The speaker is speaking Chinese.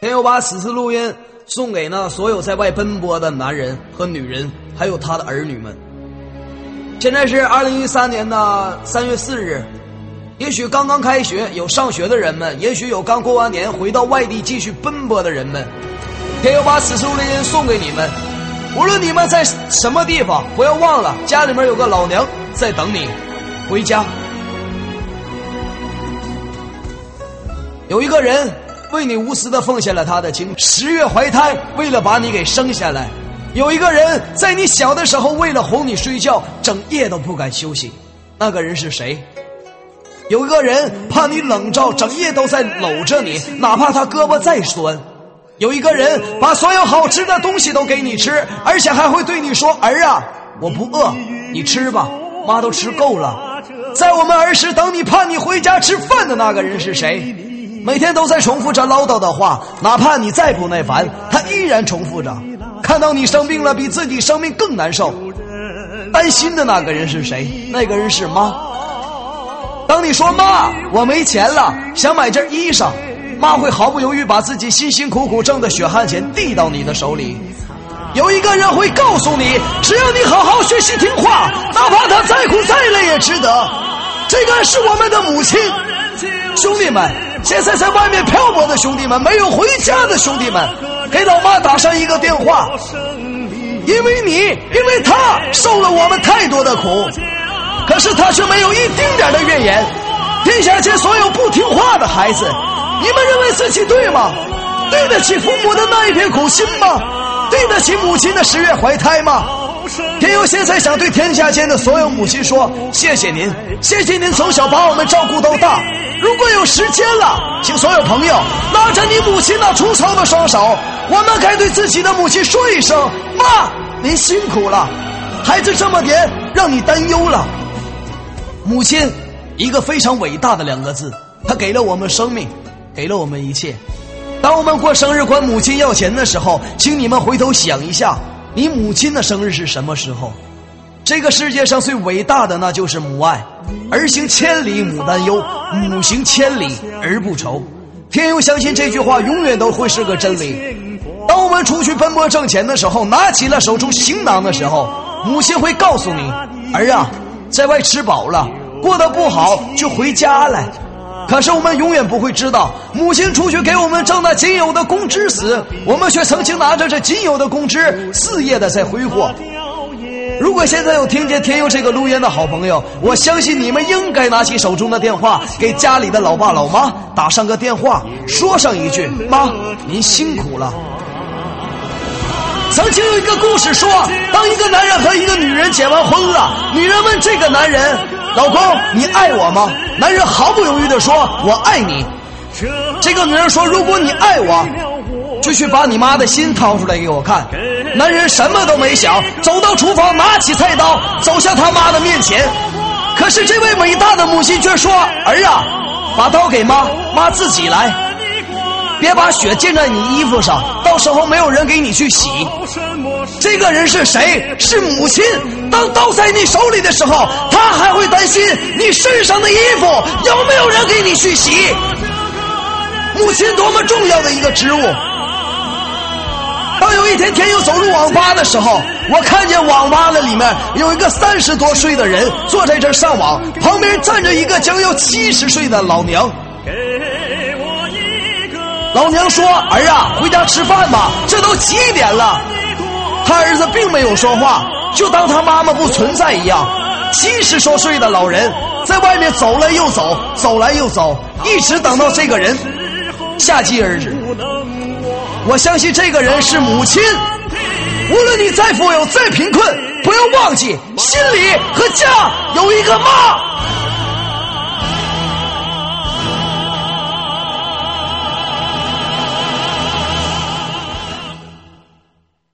天佑把此次录音送给那所有在外奔波的男人和女人，还有他的儿女们。现在是2013年的3月4日，也许刚刚开学有上学的人们，也许有刚过完年回到外地继续奔波的人们，天佑把此次录音送给你们。无论你们在什么地方，不要忘了家里面有个老娘在等你回家。有一个人为你无私的奉献了他的青春，10月怀胎为了把你给生下来。有一个人在你小的时候为了哄你睡觉整夜都不敢休息，那个人是谁？有一个人怕你冷着整夜都在搂着你，哪怕他胳膊再酸。有一个人把所有好吃的东西都给你吃，而且还会对你说，儿啊，我不饿，你吃吧，妈都吃够了。在我们儿时等你盼你回家吃饭的那个人是谁？每天都在重复着唠叨的话，哪怕你再不耐烦，他依然重复着。看到你生病了比自己生病更难受，担心的那个人是谁？那个人是妈。当你说妈我没钱了，想买件衣裳，妈会毫不犹豫把自己辛辛苦苦挣的血汗钱递到你的手里。有一个人会告诉你，只要你好好学习听话，哪怕他再苦再累也值得。这个是我们的母亲。兄弟们，现在在外面漂泊的兄弟们，没有回家的兄弟们，给老妈打上一个电话。因为他受了我们太多的苦，可是他却没有一丁点的怨言。天下间所有不听话的孩子，你们认为自己对吗？对得起父母的那一片苦心吗？对得起母亲的10月怀胎吗？天佑现在想对天下间的所有母亲说，谢谢您，谢谢您从小把我们照顾到大。如果有时间了，请所有朋友拉着你母亲那粗糙的双手，我们该对自己的母亲说一声，妈，您辛苦了，孩子这么点让你担忧了。母亲，一个非常伟大的2个字，她给了我们生命，给了我们一切。当我们过生日管母亲要钱的时候，请你们回头想一下，你母亲的生日是什么时候？这个世界上最伟大的那就是母爱。儿行千里母担忧，母行千里儿不愁。天佑相信这句话永远都会是个真理。当我们出去奔波挣钱的时候，拿起了手中行囊的时候，母亲会告诉你，儿啊，在外吃饱了，过得不好就回家来。可是我们永远不会知道，母亲出去给我们挣那仅有的工资时，我们却曾经拿着这仅有的工资肆意的在挥霍。如果现在有听见天佑这个录音的好朋友，我相信你们应该拿起手中的电话，给家里的老爸老妈打上个电话，说上一句，妈，您辛苦了。曾经有一个故事说，当一个男人和一个女人结完婚了，女人问这个男人，老公，你爱我吗？男人毫不犹豫地说，我爱你。这个女人说，如果你爱我，就去把你妈的心掏出来给我看。男人什么都没想，走到厨房，拿起菜刀，走向他妈的面前。可是这位伟大的母亲却说，儿啊，把刀给妈，妈自己来，别把血溅在你衣服上，到时候没有人给你去洗。这个人是谁？是母亲。当刀在你手里的时候，她还会担心你身上的衣服有没有人给你去洗。母亲多么重要的一个职务。当有一天天佑走入网吧的时候，我看见网吧的里面有一个30多岁的人坐在这儿上网，旁边站着一个将要70岁的老娘。老娘说，儿啊，回家吃饭吧，这都几点了。他儿子并没有说话，就当他妈妈不存在一样。70多岁的老人在外面走来又走，走来又走，一直等到这个人下机而止。我相信这个人是母亲。无论你再富有再贫困，不要忘记心里和家有一个妈。